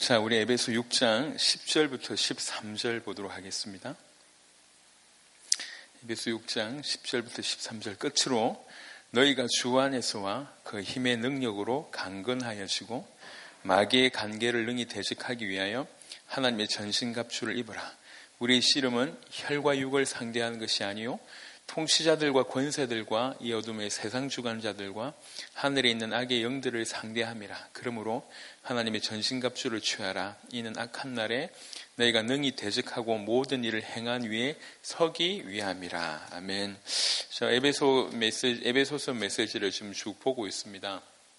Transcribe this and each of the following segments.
자, 우리 에베소 6장 10절부터 13절 보도록 하겠습니다. 에베소 6장 10절부터 13절 끝으로 너희가 주 안에서와 그 힘의 능력으로 강건하여지고 마귀의 관계를 능히 대적하기 위하여 하나님의 전신갑주를 입으라. 우리의 씨름은 혈과 육을 상대하는 것이 아니요 통치자들과 권세들과 이 어둠의 세상 주관자들과 하늘에 있는 악의 영들을 상대함이라. 그러므로 하나님의 전신갑주를 취하라. 이는 악한 날에 너희가 능히 대적하고 모든 일을 행한 위에 서기 위함이라. 아멘. 저 에베소서 메시지를 지금 쭉 보고 있습니다.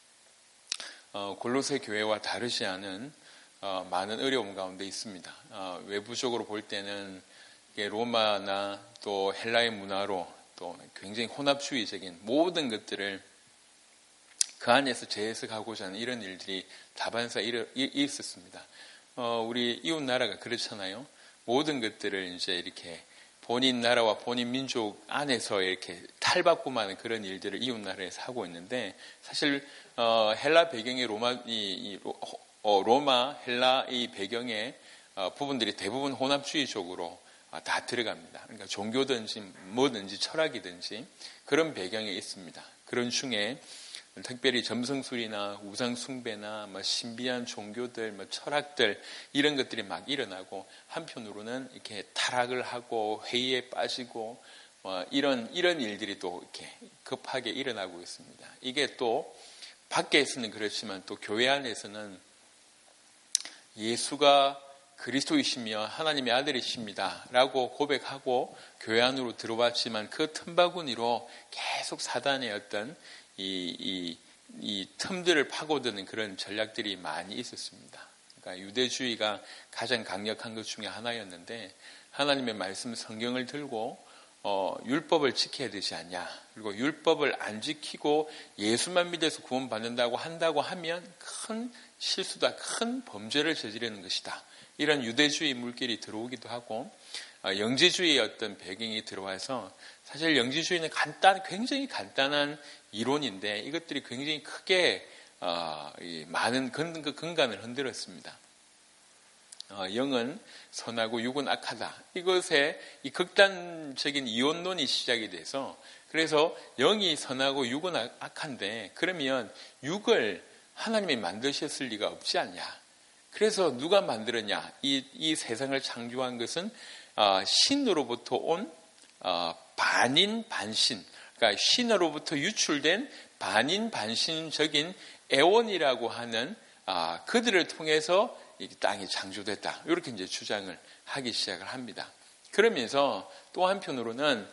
골로새 교회와 다르지 않은 많은 어려움 가운데 있습니다. 외부적으로 볼 때는 로마나 또 헬라의 문화로 또 굉장히 혼합주의적인 모든 것들을 그 안에서 재해석하고자 하는 이런 일들이 다반사 있었습니다. 우리 이웃 나라가 그렇잖아요. 모든 것들을 이제 이렇게 본인 나라와 본인 민족 안에서 이렇게 탈바꿈하는 그런 일들을 이웃 나라에서 하고 있는데, 사실 헬라 배경의 로마 헬라 이 배경의 부분들이 대부분 혼합주의적으로 다 들어갑니다. 그러니까 종교든지 뭐든지 철학이든지 그런 배경에 있습니다. 그런 중에 특별히 점성술이나 우상숭배나 신비한 종교들, 철학들 이런 것들이 막 일어나고, 한편으로는 이렇게 타락을 하고 회의에 빠지고 이런 일들이 또 이렇게 급하게 일어나고 있습니다. 이게 또 밖에서는 그렇지만 또 교회 안에서는 예수가 그리스도이시며 하나님의 아들이십니다 라고 고백하고 교회 안으로 들어왔지만 그 틈바구니로 계속 사단의 어떤 이 틈들을 파고드는 그런 전략들이 많이 있었습니다. 그러니까 유대주의가 가장 강력한 것 중에 하나였는데, 하나님의 말씀 성경을 들고 율법을 지켜야 되지 않냐, 그리고 율법을 안 지키고 예수만 믿어서 구원받는다고 한다고 하면 큰 실수다, 큰 범죄를 저지르는 것이다, 이런 유대주의 물결이 들어오기도 하고, 영지주의의 어떤 배경이 들어와서, 사실 영지주의는 굉장히 간단한 이론인데 이것들이 굉장히 크게 많은 근간을 흔들었습니다. 영은 선하고 육은 악하다. 이것에 이 극단적인 이혼론이 시작이 돼서, 그래서 영이 선하고 육은 악한데 그러면 육을 하나님이 만드셨을 리가 없지 않냐. 그래서 누가 만들었냐? 이 세상을 창조한 것은 신으로부터 온 반인 반신, 그러니까 신으로부터 유출된 반인 반신적인 에온이라고 하는 그들을 통해서 이 땅이 창조됐다. 이렇게 이제 주장을 하기 시작을 합니다. 그러면서 또 한편으로는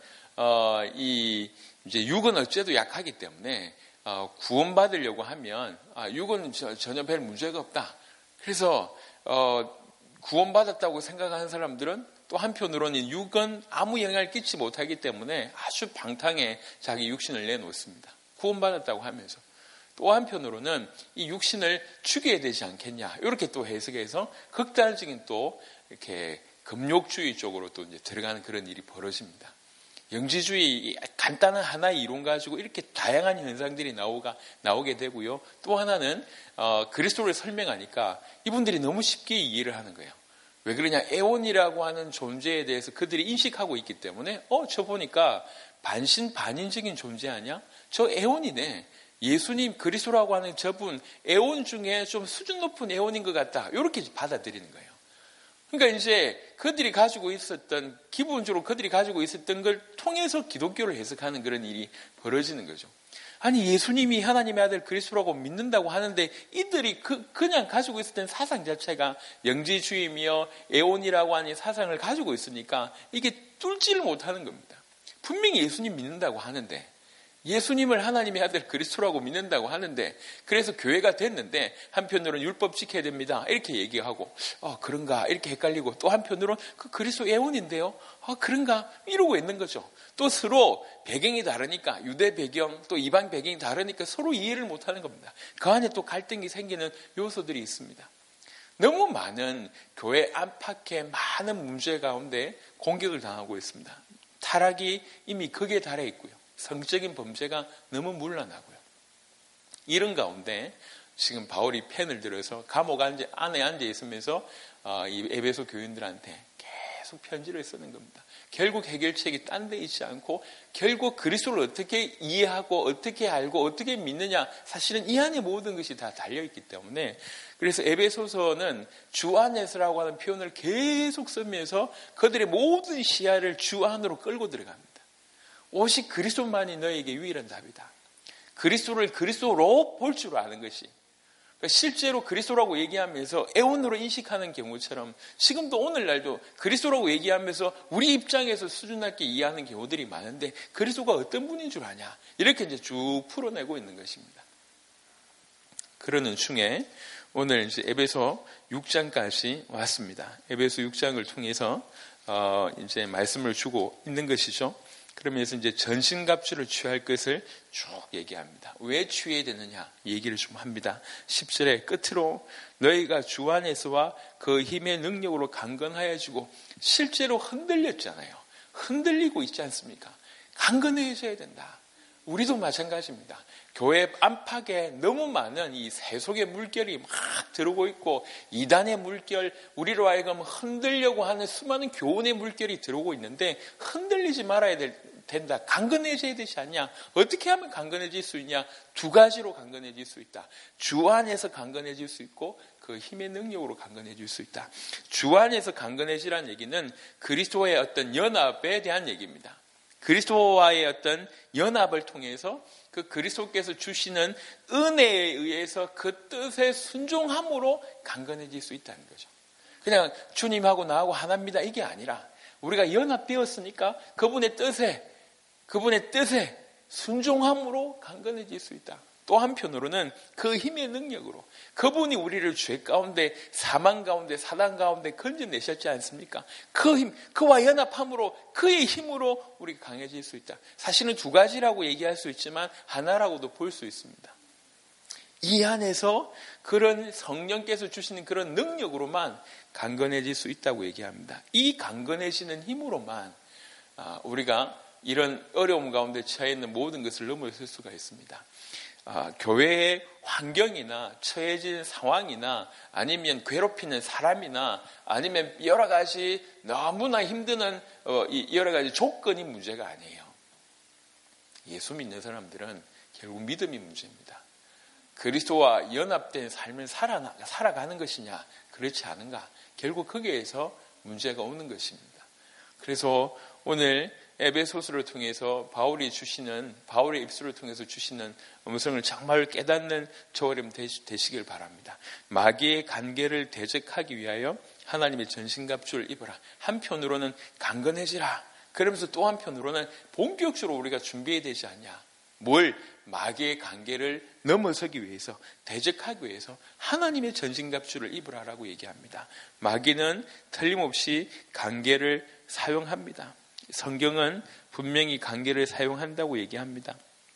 이제 육은 어째도 약하기 때문에 구원받으려고 하면 육은 전혀 별 문제가 없다. 그래서 구원받았다고 생각하는 사람들은 또 한편으로는 육은 아무 영향을 끼치지 못하기 때문에 아주 방탕에 자기 육신을 내놓습니다. 구원받았다고 하면서. 또 한편으로는 이 육신을 죽여야 되지 않겠냐, 이렇게 또 해석해서 극단적인 또 이렇게 금욕주의 쪽으로 또 이제 들어가는 그런 일이 벌어집니다. 영지주의 간단한 하나의 이론 가지고 이렇게 다양한 현상들이 나오게 되고요. 또 하나는 그리스도를 설명하니까 이분들이 너무 쉽게 이해를 하는 거예요. 왜 그러냐? 에온이라고 하는 존재에 대해서 그들이 인식하고 있기 때문에 저 보니까 반인적인 존재 아니야? 저 에온이네. 예수님 그리스도라고 하는 저분 에온 중에 좀 수준 높은 에온인 것 같다. 이렇게 받아들이는 거예요. 그러니까 이제 기본적으로 그들이 가지고 있었던 걸 통해서 기독교를 해석하는 그런 일이 벌어지는 거죠. 아니, 예수님이 하나님의 아들 그리스도라고 믿는다고 하는데 이들이 그냥 가지고 있었던 사상 자체가 영지주의며 에온이라고 하는 사상을 가지고 있으니까 이게 뚫지를 못하는 겁니다. 분명히 예수님 믿는다고 하는데, 예수님을 하나님의 아들 그리스도라고 믿는다고 하는데, 그래서 교회가 됐는데 한편으로는 율법 지켜야 됩니다 이렇게 얘기하고 그런가 이렇게 헷갈리고, 또 한편으로는 그리스도 에온인데요 그런가 이러고 있는 거죠. 또 서로 배경이 다르니까, 유대 배경 또 이방 배경이 다르니까 서로 이해를 못하는 겁니다. 그 안에 또 갈등이 생기는 요소들이 있습니다. 너무 많은 교회 안팎의 많은 문제 가운데 공격을 당하고 있습니다. 타락이 이미 극에 달해 있고요. 성적인 범죄가 너무 문란하고요. 이런 가운데 지금 바울이 펜을 들어서 감옥 안에 앉아 있으면서 이 에베소 교인들한테 계속 편지를 쓰는 겁니다. 결국 해결책이 딴 데 있지 않고 결국 그리스도를 어떻게 이해하고 어떻게 알고 어떻게 믿느냐, 사실은 이 안에 모든 것이 다 달려있기 때문에, 그래서 에베소서는 주 안에서라고 하는 표현을 계속 쓰면서 그들의 모든 시야를 주 안으로 끌고 들어갑니다. 오직 그리스도만이 너에게 유일한 답이다. 그리스도를 그리스도로 볼 줄 아는 것이, 실제로 그리스도라고 얘기하면서 애원으로 인식하는 경우처럼 지금도 오늘날도 그리스도라고 얘기하면서 우리 입장에서 수준 낮게 이해하는 경우들이 많은데, 그리스도가 어떤 분인 줄 아냐, 이렇게 이제 쭉 풀어내고 있는 것입니다. 그러는 중에 오늘 이제 에베소 6장까지 왔습니다. 에베소 6장을 통해서 이제 말씀을 주고 있는 것이죠. 그러면서 이제 전신갑주를 취할 것을 쭉 얘기합니다. 왜 취해야 되느냐 얘기를 좀 합니다. 10절의 끝으로 너희가 주 안에서와 그 힘의 능력으로 강건하여지고, 실제로 흔들렸잖아요. 흔들리고 있지 않습니까? 강건해져야 된다. 우리도 마찬가지입니다. 교회 안팎에 너무 많은 이 세속의 물결이 막 들어오고 있고, 이단의 물결, 우리로 하여금 흔들려고 하는 수많은 교훈의 물결이 들어오고 있는데, 흔들리지 말아야 된다. 강건해져야 되지 않냐? 어떻게 하면 강건해질 수 있냐? 두 가지로 강건해질 수 있다. 주 안에서 강건해질 수 있고, 그 힘의 능력으로 강건해질 수 있다. 주 안에서 강건해지라는 얘기는 그리스도의 어떤 연합에 대한 얘기입니다. 그리스도와의 어떤 연합을 통해서 그 그리스도께서 주시는 은혜에 의해서 그 뜻에 순종함으로 강건해질 수 있다는 거죠. 그냥 주님하고 나하고 하나입니다, 이게 아니라 우리가 연합되었으니까 그분의 뜻에 순종함으로 강건해질 수 있다. 또 한편으로는 그 힘의 능력으로, 그분이 우리를 죄 가운데, 사망 가운데, 사단 가운데 건져내셨지 않습니까? 그 힘, 그와 연합함으로, 그의 힘으로 우리가 강해질 수 있다. 사실은 두 가지라고 얘기할 수 있지만 하나라고도 볼 수 있습니다. 이 안에서 그런 성령께서 주시는 그런 능력으로만 강건해질 수 있다고 얘기합니다. 이 강건해지는 힘으로만 우리가 이런 어려움 가운데 처해 있는 모든 것을 넘어설 수가 있습니다. 교회의 환경이나 처해진 상황이나 아니면 괴롭히는 사람이나 아니면 여러 가지 너무나 힘드는 여러 가지 조건이 문제가 아니에요. 예수 믿는 사람들은 결국 믿음이 문제입니다. 그리스도와 연합된 삶을 살아가는 것이냐, 그렇지 않은가, 결국 거기에서 문제가 오는 것입니다. 그래서 오늘 에베소서를 통해서 바울의 입술을 통해서 주시는 음성을 정말 깨닫는 저여러분 되시길 바랍니다. 마귀의 관계를 대적하기 위하여 하나님의 전신갑주를 입어라. 한편으로는 강건해지라. 그러면서 또 한편으로는 본격적으로 우리가 준비해야 되지 않냐. 뭘? 마귀의 관계를 넘어서기 위해서, 대적하기 위해서 하나님의 전신갑주를 입으라라고 얘기합니다. 마귀는 틀림없이 관계를 사용합니다. 성경은 분명히 관계를 사용한다고 얘기합니다.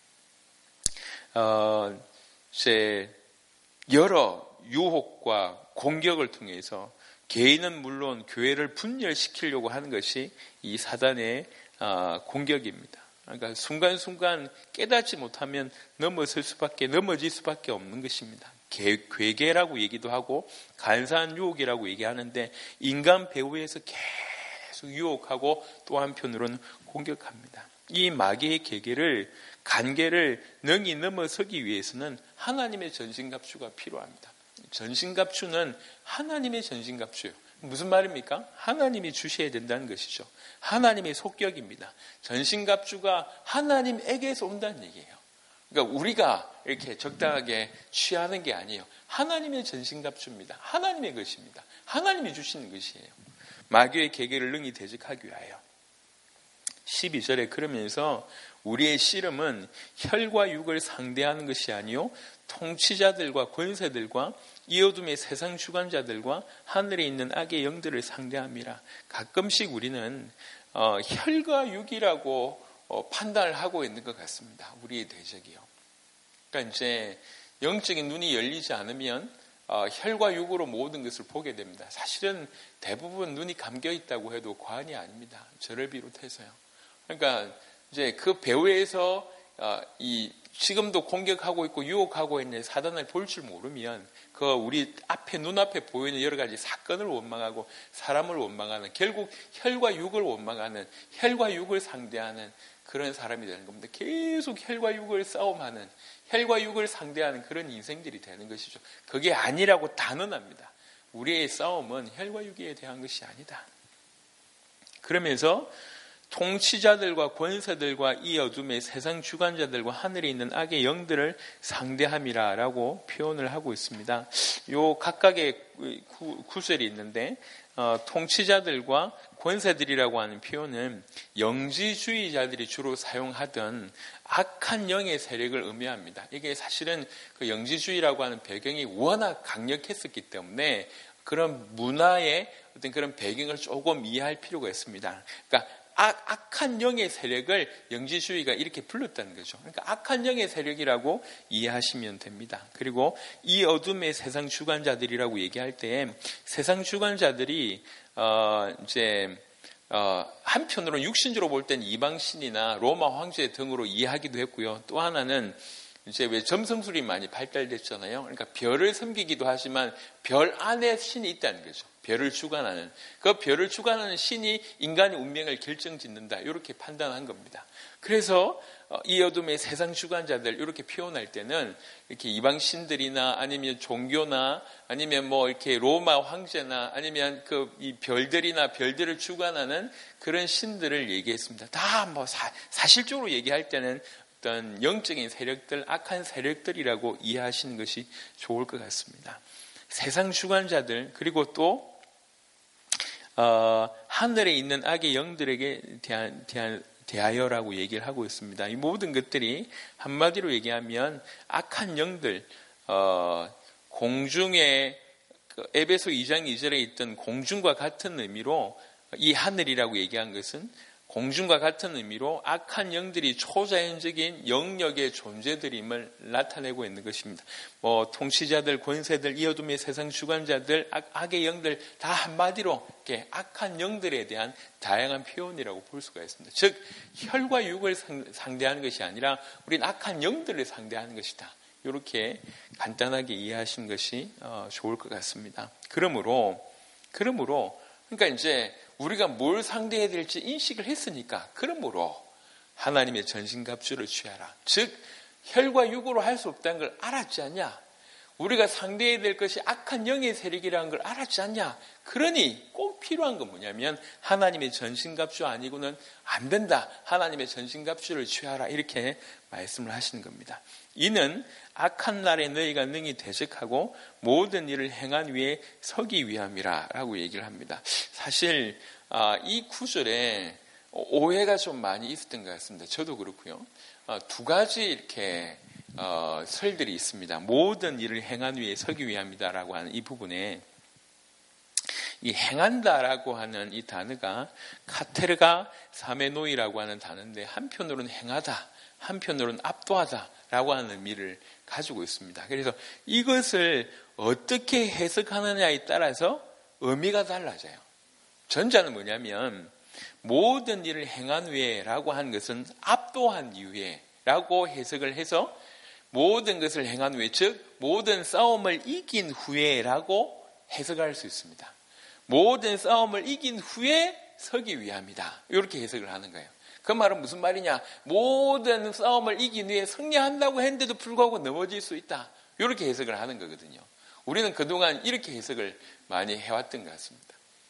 여러 유혹과 공격을 통해서 개인은 물론 교회를 분열시키려고 하는 것이 이 사단의 공격입니다. 그러니까 순간순간 깨닫지 못하면 넘어질 수밖에 없는 것입니다. 괴계라고 얘기도 하고 간사한 유혹이라고 얘기하는데, 인간 배후에서 계속 유혹하고 또 한편으로는 공격합니다. 이 마귀의 관계를 능히 넘어서기 위해서는 하나님의 전신갑주가 필요합니다. 전신갑주는 하나님의 전신갑주예요. 무슨 말입니까? 하나님이 주셔야 된다는 것이죠. 하나님의 속격입니다. 전신갑주가 하나님에게서 온다는 얘기예요. 그러니까 우리가 이렇게 적당하게 취하는 게 아니에요. 하나님의 전신갑주입니다. 하나님의 것입니다. 하나님이 주시는 것이에요. 마귀의 계계를 능히 대적하기 위하여. 12절에 그러면서 우리의 씨름은 혈과 육을 상대하는 것이 아니요 통치자들과 권세들과 이 어둠의 세상 주관자들과 하늘에 있는 악의 영들을 상대함이라. 가끔씩 우리는 혈과 육이라고 판단을 하고 있는 것 같습니다. 우리의 대적이요. 그러니까 이제 영적인 눈이 열리지 않으면 혈과 육으로 모든 것을 보게 됩니다. 사실은 대부분 눈이 감겨 있다고 해도 과언이 아닙니다. 저를 비롯해서요. 그러니까 이제 그 배후에서 지금도 공격하고 있고 유혹하고 있는 사단을 볼 줄 모르면 그 우리 눈앞에 보이는 여러 가지 사건을 원망하고 사람을 원망하는, 결국 혈과 육을 원망하는, 혈과 육을 상대하는 그런 사람이 되는 겁니다. 계속 혈과 육을 싸움하는, 혈과 육을 상대하는 그런 인생들이 되는 것이죠. 그게 아니라고 단언합니다. 우리의 싸움은 혈과 육에 대한 것이 아니다. 그러면서 통치자들과 권세들과 이 어둠의 세상 주관자들과 하늘에 있는 악의 영들을 상대함이라 라고 표현을 하고 있습니다. 요 각각의 구절이 있는데 통치자들과 권세들이라고 하는 표현은 영지주의자들이 주로 사용하던 악한 영의 세력을 의미합니다. 이게 사실은 그 영지주의라고 하는 배경이 워낙 강력했었기 때문에 그런 문화의 어떤 그런 배경을 조금 이해할 필요가 있습니다. 그러니까 악한 영의 세력을 영지주의가 이렇게 불렀다는 거죠. 그러니까 악한 영의 세력이라고 이해하시면 됩니다. 그리고 이 어둠의 세상 주관자들이라고 얘기할 때 세상 주관자들이 한편으로는 육신적으로 볼 땐 이방신이나 로마 황제 등으로 이해하기도 했고요. 또 하나는 이제 왜 점성술이 많이 발달됐잖아요. 그러니까 별을 섬기기도 하지만 별 안에 신이 있다는 거죠. 별을 주관하는, 그 별을 주관하는 신이 인간의 운명을 결정짓는다, 이렇게 판단한 겁니다. 그래서 이 어둠의 세상 주관자들 이렇게 표현할 때는 이렇게 이방신들이나 아니면 종교나 아니면 뭐 이렇게 로마 황제나 아니면 이 별들이나 별들을 주관하는 그런 신들을 얘기했습니다. 다 뭐 사실적으로 얘기할 때는 어떤 영적인 세력들, 악한 세력들이라고 이해하시는 것이 좋을 것 같습니다. 세상 주관자들, 그리고 또 하늘에 있는 악의 영들에게 대하여라고 얘기를 하고 있습니다. 이 모든 것들이 한마디로 얘기하면 악한 영들, 공중에 에베소 2장 2절에 있던 공중과 같은 의미로 이 하늘이라고 얘기한 것은 공중과 같은 의미로 악한 영들이 초자연적인 영역의 존재들임을 나타내고 있는 것입니다. 뭐 통치자들, 권세들, 이 어둠의 세상 주관자들, 악의 영들 다 한마디로 이렇게 악한 영들에 대한 다양한 표현이라고 볼 수가 있습니다. 즉 혈과 육을 상대하는 것이 아니라 우리는 악한 영들을 상대하는 것이다. 이렇게 간단하게 이해하시는 것이 좋을 것 같습니다. 그러므로 그러니까 이제 우리가 뭘 상대해야 될지 인식을 했으니까, 그러므로 하나님의 전신갑주를 취하라. 즉 혈과 육으로 할 수 없다는 걸 알았지 않냐? 우리가 상대해야 될 것이 악한 영의 세력이라는 걸 알았지 않냐? 그러니 꼭 필요한 건 뭐냐면 하나님의 전신갑주 아니고는 안 된다. 하나님의 전신갑주를 취하라. 이렇게 말씀을 하시는 겁니다. 이는 악한 날에 너희가 능히 대적하고 모든 일을 행한 위에 서기 위함이라 라고 얘기를 합니다. 사실 이 구절에 오해가 좀 많이 있었던 것 같습니다. 저도 그렇고요. 두 가지 이렇게 설들이 있습니다. 모든 일을 행한 위에 서기 위함이다라고 하는 이 부분에 이 행한다라고 하는 이 단어가 카테르가 사메노이라고 하는 단어인데 한편으로는 행하다, 한편으로는 압도하다라고 하는 의미를 가지고 있습니다. 그래서 이것을 어떻게 해석하느냐에 따라서 의미가 달라져요. 전자는 뭐냐면 모든 일을 행한 후에라고 하는 것은 압도한 이후에 라고 해석을 해서 모든 것을 행한 후에, 즉 모든 싸움을 이긴 후에라고 해석할 수 있습니다. 모든 싸움을 이긴 후에 서기 위함이다. 이렇게 해석을 하는 거예요. 그 말은 무슨 말이냐? 모든 싸움을 이긴 후에 승리한다고 했는데도 불구하고 넘어질 수 있다. 이렇게 해석을 하는 거거든요. 우리는 그동안 이렇게 해석을 많이 해왔던 것 같습니다.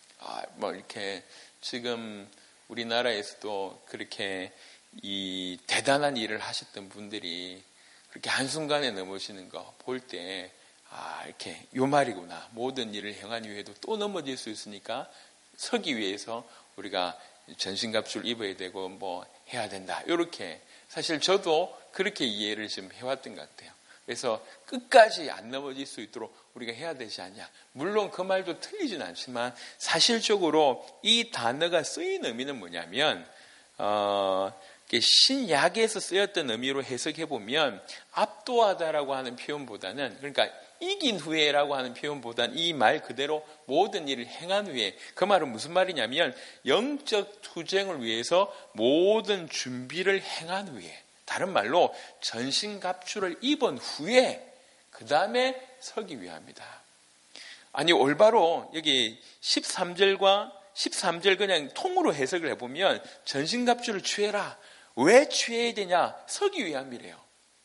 이렇게 지금 우리나라에서도 그렇게 이 대단한 일을 하셨던 분들이 그렇게 한순간에 넘어지는 거 볼 때, 이렇게 요 말이구나. 모든 일을 행한 이후에도 또 넘어질 수 있으니까 서기 위해서 우리가 전신갑주를 입어야 되고 뭐 해야 된다. 이렇게 사실 저도 그렇게 이해를 좀 해왔던 것 같아요. 그래서 끝까지 안 넘어질 수 있도록 우리가 해야 되지 않냐. 물론 그 말도 틀리진 않지만 사실적으로 이 단어가 쓰인 의미는 뭐냐면 신약에서 쓰였던 의미로 해석해보면 압도하다라고 하는 표현보다는, 그러니까 이긴 후에라고 하는 표현보다는 이 말 그대로 모든 일을 행한 후에, 그 말은 무슨 말이냐면 영적 투쟁을 위해서 모든 준비를 행한 후에, 다른 말로 전신갑주를 입은 후에 그 다음에 서기 위함이다. 아니 올바로 여기 13절 그냥 통으로 해석을 해보면 전신갑주를 취해라. 왜 취해야 되냐? 서기 위함이래요.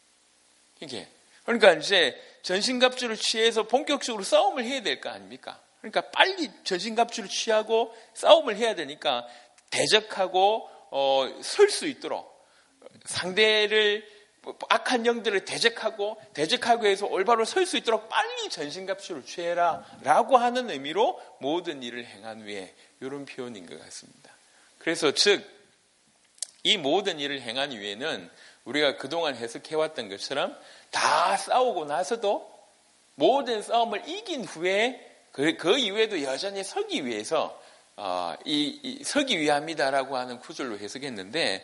이게 그러니까 이제 전신갑주를 취해서 본격적으로 싸움을 해야 될 거 아닙니까? 그러니까 빨리 전신갑주를 취하고 싸움을 해야 되니까 대적하고 설 수 있도록 상대를 악한 영들을 대적하고 해서 올바로 설 수 있도록 빨리 전신갑주를 취해라 라고 하는 의미로 모든 일을 행한 후에 이런 표현인 것 같습니다. 그래서 즉 이 모든 일을 행한 후에는 우리가 그동안 해석해왔던 것처럼 다 싸우고 나서도 모든 싸움을 이긴 후에 그 이후에도 여전히 서기 위해서 서기 위함이다라고 하는 구절로 해석했는데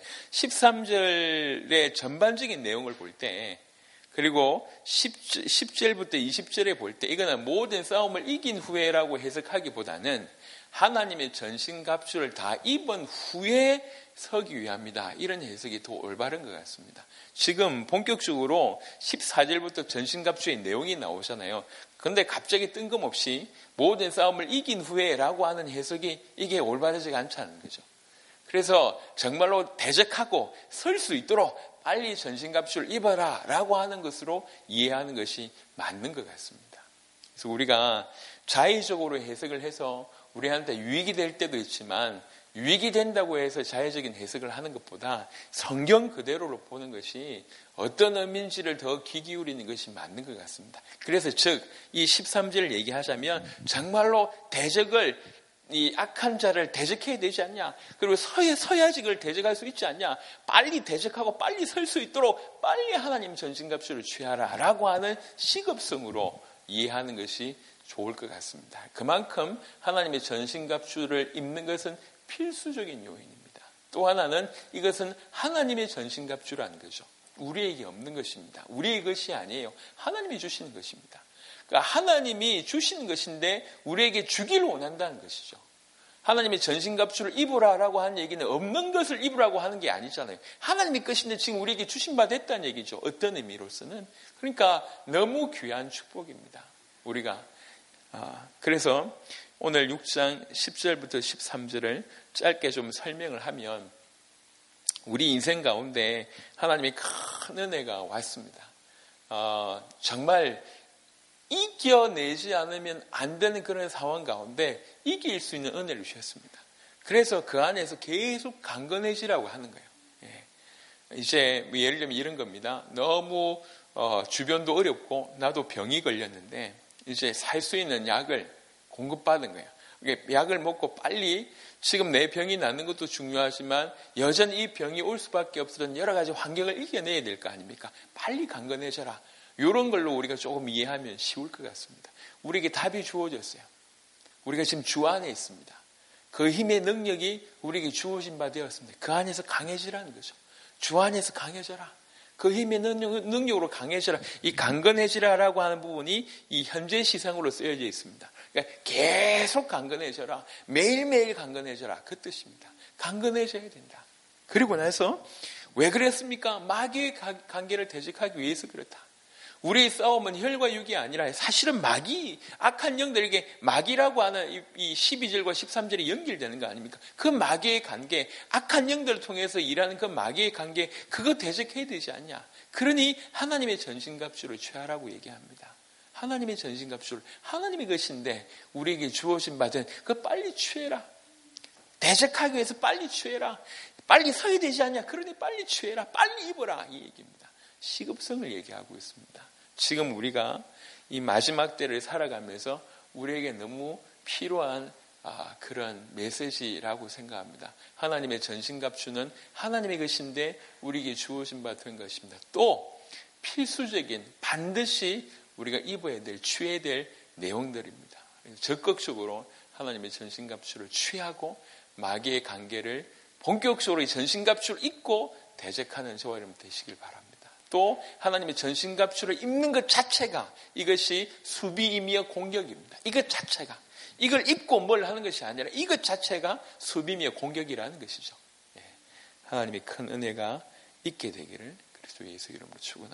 13절의 전반적인 내용을 볼 때 그리고 10절부터 20절에 볼 때 이거는 모든 싸움을 이긴 후에라고 해석하기보다는 하나님의 전신갑주를 다 입은 후에 서기 위함이다. 이런 해석이 더 올바른 것 같습니다. 지금 본격적으로 14절부터 전신갑주의 내용이 나오잖아요. 그런데 갑자기 뜬금없이 모든 싸움을 이긴 후에라고 하는 해석이 이게 올바르지가 않다는 거죠. 그래서 정말로 대적하고 설 수 있도록 빨리 전신갑주를 입어라 라고 하는 것으로 이해하는 것이 맞는 것 같습니다. 그래서 우리가 자의적으로 해석을 해서 우리한테 유익이 될 때도 있지만 유익이 된다고 해서 자의적인 해석을 하는 것보다 성경 그대로로 보는 것이 어떤 의미인지를 더 귀 기울이는 것이 맞는 것 같습니다. 그래서 즉 이 13절을 얘기하자면 정말로 대적을 이 악한 자를 대적해야 되지 않냐. 그리고 서야직을 대적할 수 있지 않냐. 빨리 대적하고 빨리 설 수 있도록 빨리 하나님 전신갑주를 취하라 라고 하는 시급성으로 이해하는 것이 좋을 것 같습니다. 그만큼 하나님의 전신갑주를 입는 것은 필수적인 요인입니다. 또 하나는 이것은 하나님의 전신갑주라는 거죠. 우리에게 없는 것입니다. 우리의 것이 아니에요. 하나님이 주시는 것입니다. 그러니까 하나님이 주시는 것인데 우리에게 주기를 원한다는 것이죠. 하나님의 전신갑주를 입으라라고 하는 얘기는 없는 것을 입으라고 하는 게 아니잖아요. 하나님의 것인데 지금 우리에게 주신 바 됐다는 얘기죠. 어떤 의미로서는. 그러니까 너무 귀한 축복입니다. 우리가 그래서 오늘 6장 10절부터 13절을 짧게 좀 설명을 하면 우리 인생 가운데 하나님의 큰 은혜가 왔습니다. 정말 이겨내지 않으면 안 되는 그런 상황 가운데 이길 수 있는 은혜를 주셨습니다. 그래서 그 안에서 계속 강건해지라고 하는 거예요. 이제 예를 들면 이런 겁니다. 너무 주변도 어렵고 나도 병이 걸렸는데 이제 살 수 있는 약을 공급받은 거예요. 약을 먹고 빨리 지금 내 병이 낫는 것도 중요하지만 여전히 이 병이 올 수밖에 없었던 여러 가지 환경을 이겨내야 될 거 아닙니까? 빨리 강건해져라. 이런 걸로 우리가 조금 이해하면 쉬울 것 같습니다. 우리에게 답이 주어졌어요. 우리가 지금 주 안에 있습니다. 그 힘의 능력이 우리에게 주어진 바 되었습니다. 그 안에서 강해지라는 거죠. 주 안에서 강해져라. 그 힘의 능력으로 강해져라. 이 강건해지라라고 하는 부분이 이 현재 시상으로 쓰여져 있습니다. 그러니까 계속 강건해져라. 매일매일 강건해져라. 그 뜻입니다. 강건해져야 된다. 그리고 나서 왜 그랬습니까? 마귀의 관계를 대적하기 위해서 그렇다. 우리의 싸움은 혈과 육이 아니라 사실은 마귀, 악한 영들에게 마귀라고 하는 이 12절과 13절이 연결되는 거 아닙니까? 그 마귀의 관계, 악한 영들을 통해서 일하는 그 마귀의 관계, 그거 대적해야 되지 않냐? 그러니 하나님의 전신갑주를 취하라고 얘기합니다. 하나님의 전신갑주를, 하나님의 것인데 우리에게 주어진 바든 그거 빨리 취해라. 대적하기 위해서 빨리 취해라. 빨리 서야 되지 않냐? 그러니 빨리 취해라. 빨리 입어라. 이 얘기입니다. 시급성을 얘기하고 있습니다. 지금 우리가 이 마지막 때를 살아가면서 우리에게 너무 필요한 그런 메시지라고 생각합니다. 하나님의 전신갑주는 하나님의 것인데 우리에게 주어진 바 된 것입니다. 또 필수적인 반드시 우리가 입어야 될, 취해야 될 내용들입니다. 적극적으로 하나님의 전신갑주를 취하고 마귀의 관계를 본격적으로 이 전신갑주를 입고 대적하는 저와 여러분 되시길 바랍니다. 또 하나님의 전신갑주를 입는 것 자체가 이것이 수비이며 공격입니다. 이것 자체가 이걸 입고 뭘 하는 것이 아니라 이것 자체가 수비이며 공격이라는 것이죠. 하나님의 큰 은혜가 있게 되기를 그리스도 예수 이름으로 축원합니다.